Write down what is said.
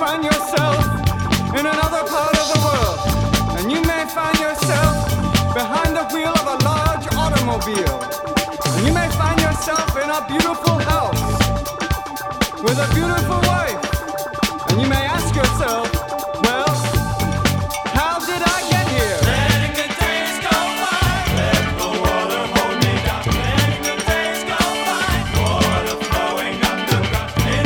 find yourself in another part of the world. And you may find yourself behind the wheel of a large automobile. And you may find yourself in a beautiful house with a beautiful wife. And you may ask yourself,